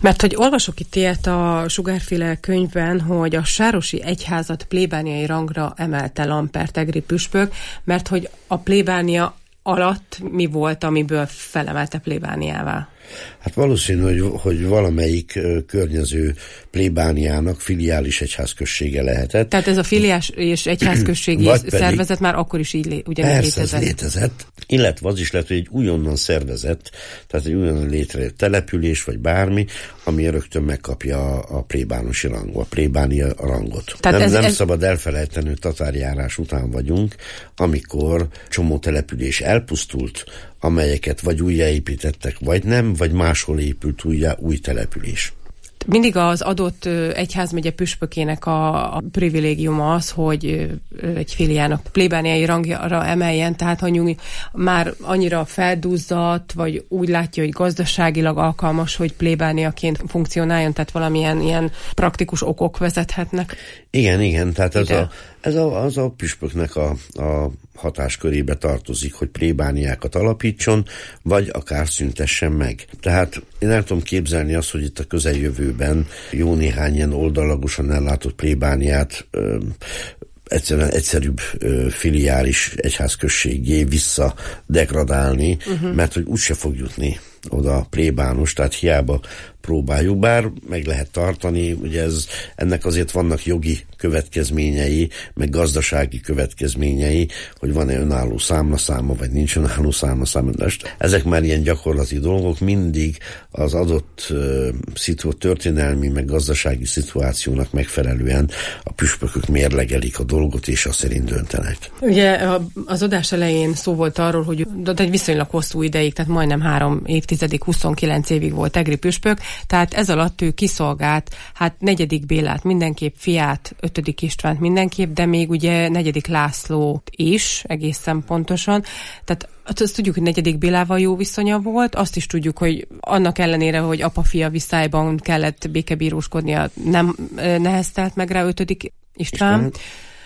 Mert hogy olvasok itt ilyet a Sugárféle könyvben, hogy a sárosi egyházat plébániai rangra emelte Lampertegri püspök, mert hogy a plébánia alatt mi volt, amiből felemelte plébániává? Hát valószínű, hogy, hogy valamelyik környező plébániának filiális egyházközsége lehetett. Tehát ez a filiás és egyházközségi szervezet már akkor is így lé, ugyanígy persze, létezett. létezett. Illetve az is lehet, hogy egy újonnan szervezett, tehát egy újonnan létrejött település, vagy bármi, ami rögtön megkapja a plébánosi rangot, a plébánia rangot. Tehát nem ez, nem ez... szabad elfelejteni, hogy tatárjárás után vagyunk, amikor csomó település elpusztult, amelyeket vagy újjáépítettek, vagy nem, vagy máshol épült újjá új település. Mindig az adott egyházmegye püspökének a, a privilégiuma az, hogy egy filiának plébániai rangjára emeljen, tehát hogy már annyira felduzzadt, vagy úgy látja, hogy gazdaságilag alkalmas, hogy plébániaként funkcionáljon, tehát valamilyen ilyen praktikus okok vezethetnek. Igen, igen, tehát ez a, ez a, az a püspöknek a, a hatáskörébe tartozik, hogy plébániákat alapítson, vagy akár szüntessen meg. Tehát én el tudom képzelni azt, hogy itt a közeljövőben jó néhány ilyen oldalagosan ellátott plébániát ö, egyszerűen egyszerűbb ö, filiális egyházközséggé visszadegradálni, uh-huh. mert hogy úgyse fog jutni oda plébános, tehát hiába próbáljuk, bár meg lehet tartani, ugye ez, ennek azért vannak jogi következményei, meg gazdasági következményei, hogy van-e önálló számlaszáma, vagy nincs önálló számlaszáma. Ezek már ilyen gyakorlati dolgok, mindig az adott uh, szitu, történelmi, meg gazdasági szituációnak megfelelően a püspökök mérlegelik a dolgot, és azt szerint döntenek. Ugye az adás elején szó volt arról, hogy egy viszonylag hosszú ideig, tehát majdnem három évtizedig, huszonkilenc évig volt egri püspök, tehát ez alatt ő kiszolgált, hát negyedik Bélát mindenképp, fiát, ötödik Istvánt mindenképp, de még ugye negyedik Lászlót is, egészen pontosan. Tehát azt tudjuk, hogy negyedik Bélával jó viszonya volt, azt is tudjuk, hogy annak ellenére, hogy apa-fia viszályban kellett békebíróskodnia, nem neheztelt meg rá ötödik István. István.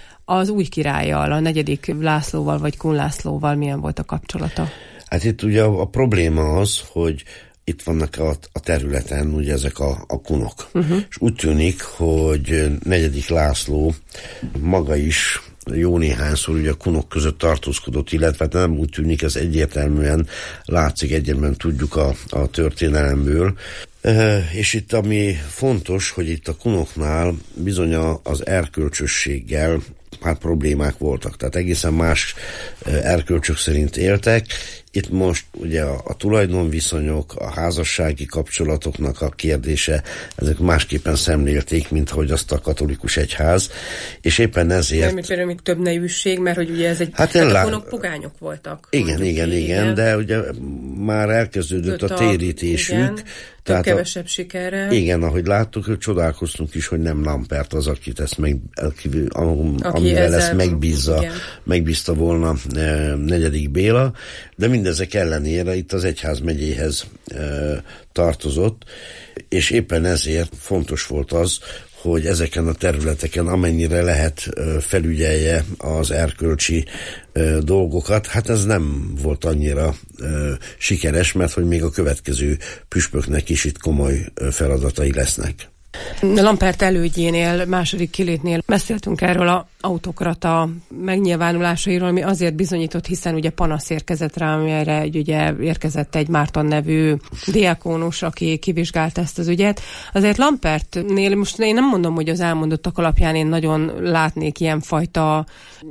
Az új királlyal, a negyedik Lászlóval vagy Kun Lászlóval milyen volt a kapcsolata? Hát itt ugye a, a probléma az, hogy itt vannak a, a területen ugye ezek a, a kunok. Uh-huh. És úgy tűnik, hogy negyedik László maga is jó néhányszor ugye a kunok között tartózkodott, illetve nem úgy tűnik, ez egyértelműen látszik, egyértelműen tudjuk a, a történelemből. E, és itt ami fontos, hogy itt a kunoknál bizony az erkölcsösséggel hát problémák voltak, tehát egészen más erkölcsök szerint éltek. Itt most ugye a, a tulajdonviszonyok, a házassági kapcsolatoknak a kérdése, ezek másképpen szemlélték, mint ahogy azt a katolikus egyház, és éppen ezért... Nem, mint például mint több nejűség, mert hogy ugye ez egy... Hát a kunok pogányok voltak. Igen, igen, igen, igen, de ugye már elkezdődött a térítésük. Igen. Tehát kevesebb a, sikerrel. Igen, ahogy láttuk, hogy csodálkoztunk is, hogy nem Lampert az, akit ezt meg, aki, am, aki amivel ezt megbízza, megbízta volna e, negyedik Béla, de mindezek ellenére itt az egyházmegyéhez e, tartozott, és éppen ezért fontos volt az, hogy ezeken a területeken amennyire lehet felügyelje az erkölcsi dolgokat. Hát ez nem volt annyira sikeres, mert hogy még a következő püspöknek is itt komoly feladatai lesznek. Lampert elődjénél, második Kilétnél beszéltünk erről az autokrata megnyilvánulásairól, ami azért bizonyított, hiszen ugye panasz érkezett rá, amire ugye érkezett egy Márton nevű diákónus, aki kivizsgált ezt az ügyet. Azért Lampertnél, most én nem mondom, hogy az elmondottak alapján én nagyon látnék ilyenfajta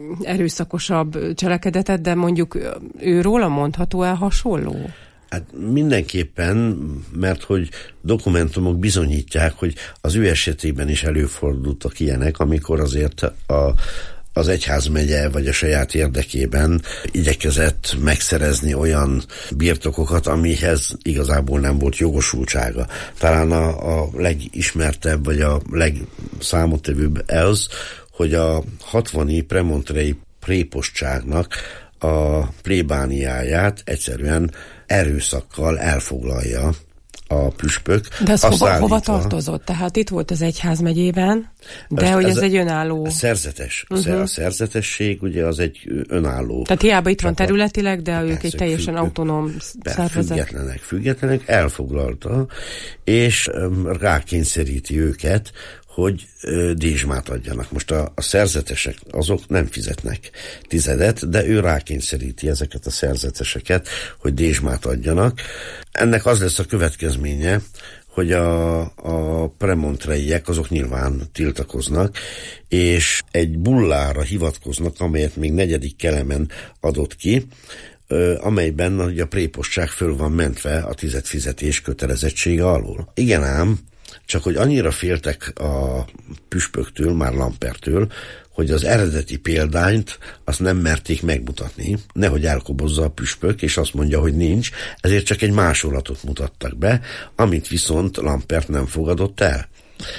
erőszakosabb cselekedetet, de mondjuk ő róla mondható el hasonló? Hát mindenképpen, mert hogy dokumentumok bizonyítják, hogy az ő esetében is előfordultak ilyenek, amikor azért a, az egyházmegye vagy a saját érdekében igyekezett megszerezni olyan birtokokat, amihez igazából nem volt jogosultsága. Talán a, a legismertebb, vagy a legszámottevőbb az, hogy a hatvani premontrei prépostságnak a plébániáját egyszerűen erőszakkal elfoglalja a püspök. De ez hova, hova tartozott? Tehát itt volt az egyházmegyében, de ez, hogy ez, ez egy önálló... A szerzetes. Uh-huh. A szerzetesség ugye az egy önálló... Tehát hiába itt van területileg, de ők egy teljesen függ, autonóm szervezet. Függetlenek, függetlenek, elfoglalta, és rákényszeríti őket, hogy dézsmát adjanak. Most a, a szerzetesek, azok nem fizetnek tizedet, de ő rákényszeríti ezeket a szerzeteseket, hogy dézsmát adjanak. Ennek az lesz a következménye, hogy a, a premontreiek azok nyilván tiltakoznak, és egy bullára hivatkoznak, amelyet még negyedik Kelemen adott ki, amelyben ugye a prépostság föl van mentve a tizedfizetés kötelezettsége alól. Igen ám, csak hogy annyira féltek a püspöktől, már Lamperttől, hogy az eredeti példányt azt nem merték megmutatni, nehogy elkobozza a püspök, és azt mondja, hogy nincs, ezért csak egy másolatot mutattak be, amit viszont Lampert nem fogadott el.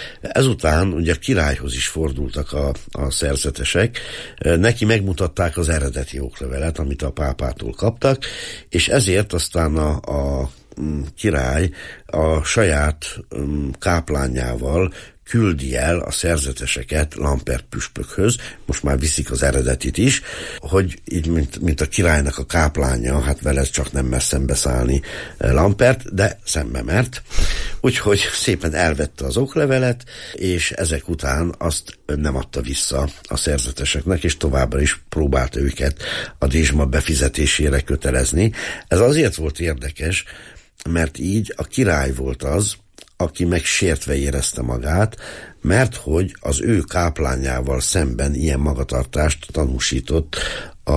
Ezután ugye a királyhoz is fordultak a, a szerzetesek, neki megmutatták az eredeti oklevelet, amit a pápától kaptak, és ezért aztán a, a király a saját um, káplányával küldi el a szerzeteseket Lampert püspökhöz, most már viszik az eredetit is, hogy így, mint, mint a királynak a káplánya, hát vele csak nem mer szembeszállni Lampert, de szembe mert. Úgyhogy szépen elvette az oklevelet, és ezek után azt nem adta vissza a szerzeteseknek, és továbbra is próbálta őket a dézsma befizetésére kötelezni. Ez azért volt érdekes, mert így a király volt az, aki megsértve érezte magát, mert hogy az ő káplányával szemben ilyen magatartást tanúsított a,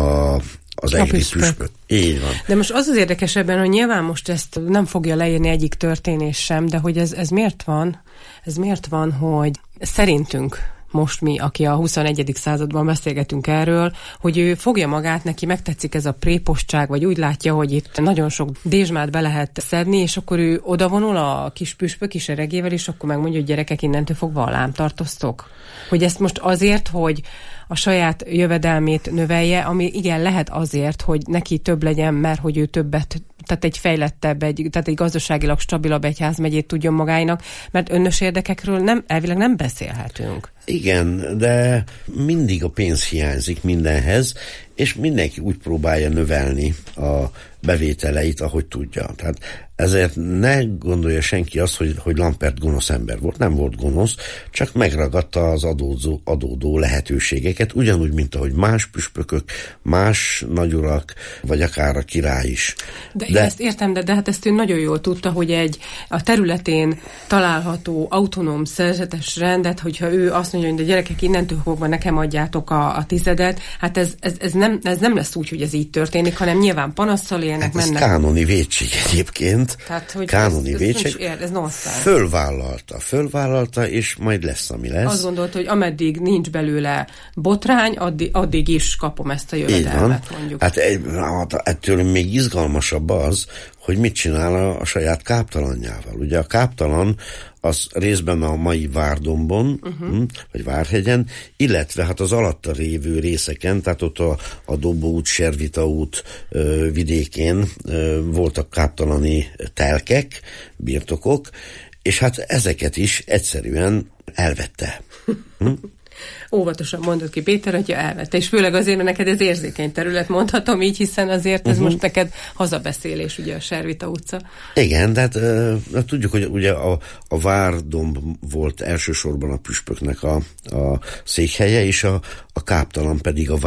az egri püspök. Így van. De most az az érdekes ebben, hogy nyilván most ezt nem fogja leírni egyik történés sem, de hogy ez, ez miért van? Ez miért van, hogy szerintünk most mi, aki a huszonegyedik században beszélgetünk erről, hogy ő fogja magát, neki megtetszik ez a prépostság, vagy úgy látja, hogy itt nagyon sok dézsmát be lehet szedni, és akkor ő odavonul a kis püspök is seregével, és akkor megmondja, hogy gyerekek, innentől fogva alám tartoztok. Hogy ezt most azért, hogy a saját jövedelmét növelje, ami igen lehet azért, hogy neki több legyen, mert hogy ő többet, tehát egy fejlettebb, egy, tehát egy gazdaságilag stabilabb egyházmegyét tudjon magáinak, mert önös érdekekről nem, elvileg nem beszélhetünk. Igen, de mindig a pénz hiányzik mindenhez, és mindenki úgy próbálja növelni a bevételeit, ahogy tudja. Tehát ezért ne gondolja senki azt, hogy, hogy Lampert gonosz ember volt. Nem volt gonosz, csak megragadta az adódó, adódó lehetőségeket, ugyanúgy, mint ahogy más püspökök, más nagyurak, vagy akár a király is. De, de ezt értem, de, de hát ezt ő nagyon jól tudta, hogy egy a területén található autonóm szerzetes rendet, hogyha ő azt mondja, hogy de gyerekek, innentől fogva nekem adjátok a, a tizedet, hát ez, ez, ez, nem, ez nem lesz úgy, hogy ez így történik, hanem nyilván panasszal élnek, hát mennek. Ez kánoni vétség egyébként. Tehát, hogy kánoni ez, vétség. Ez, ez nonsense. Fölvállalta, fölvállalta, és majd lesz, ami lesz. Azt gondolt, hogy ameddig nincs belőle botrány, addig, addig is kapom ezt a jövedelmet, mondjuk. Hát ettől még izgalmasabb az, hogy mit csinál a, a saját káptalanjával. Ugye a káptalan az részben a mai Várdombon, uh-huh. vagy Várhegyen, illetve hát az alatta révő részeken, tehát ott a, a Dobó út, Servita út ö, vidékén ö, voltak káptalani telkek, birtokok, és hát ezeket is egyszerűen elvette. Hm? Óvatosan mondod ki, Péter, hogyha elvette, és főleg azért, mert neked ez érzékeny terület, mondhatom így, hiszen azért ez uh-huh. most neked hazabeszélés, ugye a Servita utca. Igen, de hát uh, tudjuk, hogy ugye a, a Várdomb volt elsősorban a püspöknek a, a székhelye, és a, a káptalan pedig a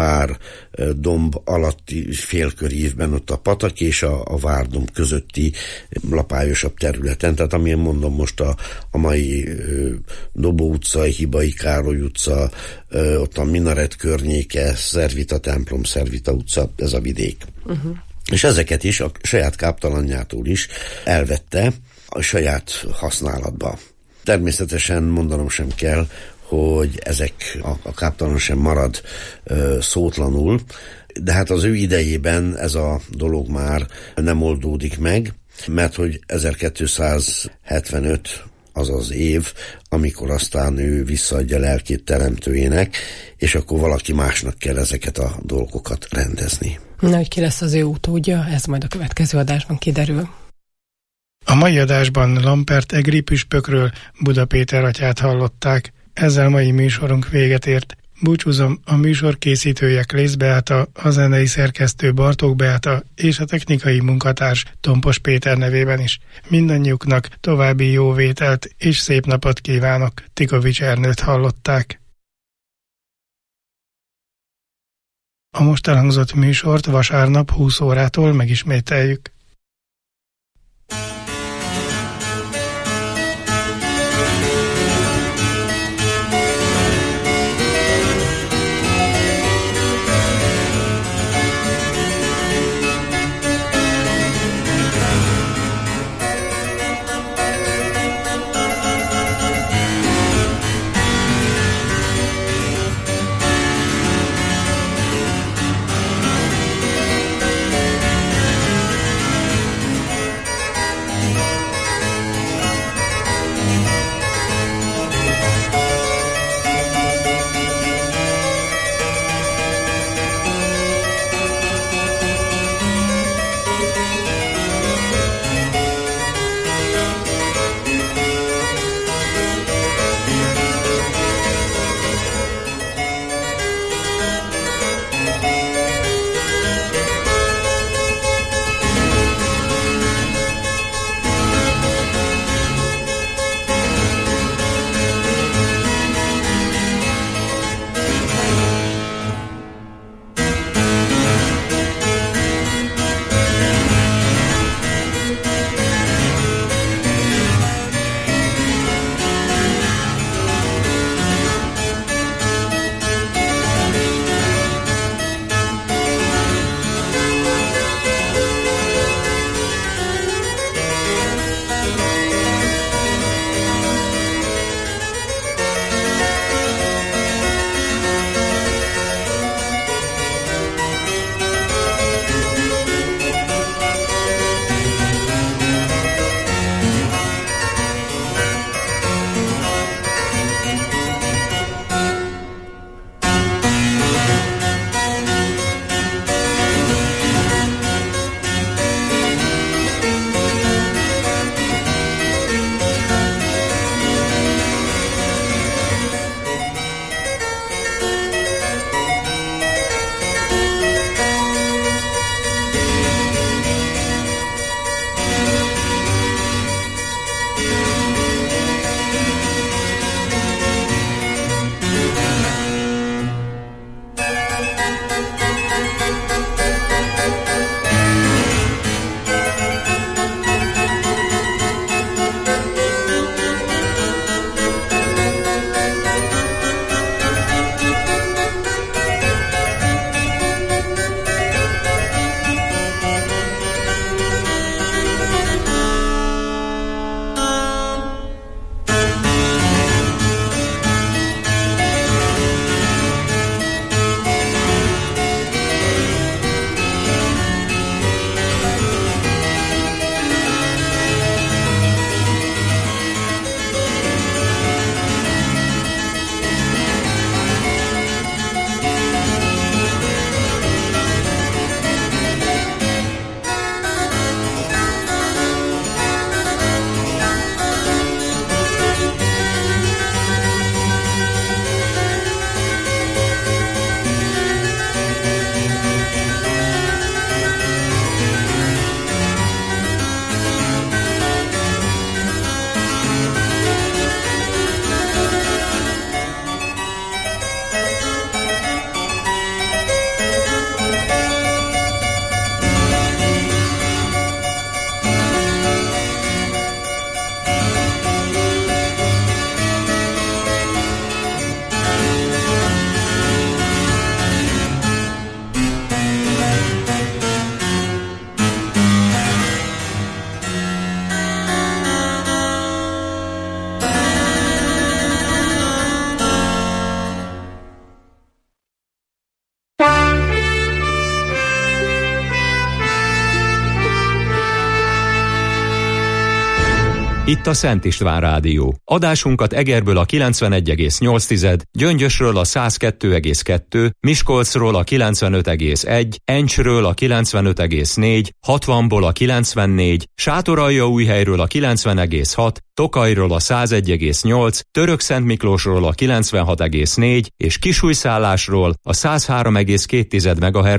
Várdomb alatti félkörívben ott a patak és a, a Várdomb közötti lapályosabb területen, tehát amilyen mondom most a, a mai uh, Dobó utca, Hibai Károly utca, uh, ott a Minaret környéke, Servita templom, Servita utca, ez a vidék. Uh-huh. És ezeket is a saját káptalanjától is elvette a saját használatba. Természetesen mondanom sem kell, hogy ezek a, a káptalan sem marad ö, szótlanul, de hát az ő idejében ez a dolog már nem oldódik meg, mert hogy ezerkétszázhetvenöt az az év, amikor aztán ő visszaadja lelkét teremtőjének, és akkor valaki másnak kell ezeket a dolgokat rendezni. Na, hogy ki lesz az ő utódja, ez majd a következő adásban kiderül. A mai adásban Lampert-egri püspökről Buda Péter atyát hallották. Ezzel mai műsorunk véget ért. Búcsúzom, a műsor készítője Klész Beáta, a zenei szerkesztő Bartók Beáta és a technikai munkatárs Tompos Péter nevében is. Mindannyiuknak további jó vételt és szép napot kívánok. Tikovics Ernőt hallották. A most elhangzott műsort vasárnap húsz órától megismételjük. Itt a Szent István Rádió. Adásunkat Egerből a kilencvenegy egész nyolc, Gyöngyösről a száz kettő egész kettő, Miskolcról a kilencvenöt egész egy, Encsről a kilencvenöt egész négy, hatvanból a kilencvennégy, Sátoraljaújhelyről a kilencven egész hat, Tokajról a száz egy egész nyolc, Törökszentmiklósról a kilencvenhat egész négy és Kisújszállásról a száz három egész két MHz